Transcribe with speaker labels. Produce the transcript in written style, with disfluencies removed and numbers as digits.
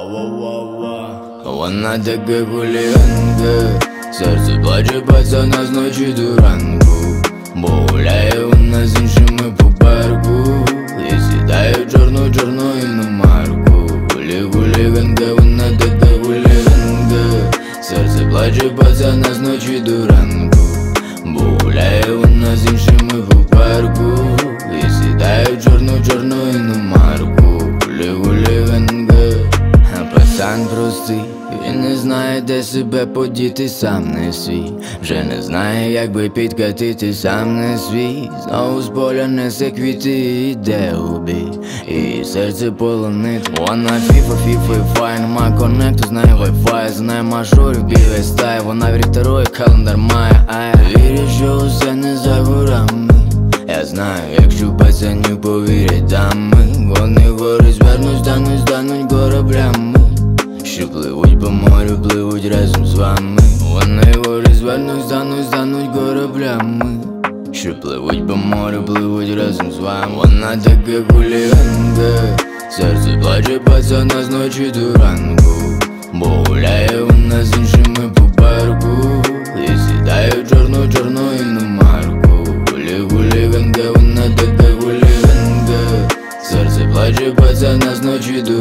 Speaker 1: Вона така хуліганка, серце плаче пацана з ночі до ранку, бо гуляє вона з іншими по парку і сідає в чорну іномарку. Хуліганка, вона така хуліганка, серце плаче пацана з ночі до ранку, бо гуляє вона з іншими по парку і сідає в чорну іномарку. Хуліганка, а пацан простий, він не знає, де себе подіти, сам не свій. Вже не знає, як би підкатити, сам не свій. Знову з поля несе квіти і йде у бій, і серце полонить. Вона фіфа і фай, нема коннекту, знає вайфай, знає мажорів, білий стай. Вона вірить таро і календар має, вірить, що усе не за горами. Я знаю, якщо пацанів повірять дами, вони гори звернуть, стануть кораблями, що пливуть по морю, пливуть разом з вами. Вони гори звернуть, стануть кораблями, що пливуть по морю, пливуть разом з вами. Вона така хуліганка, серце плаче пацана з ночі до ранку, бо гуляє вона з іншими по парку і сідає в чорну іномарку. Хуліганка, вона така хуліганка, серце плаче пацана з ночі до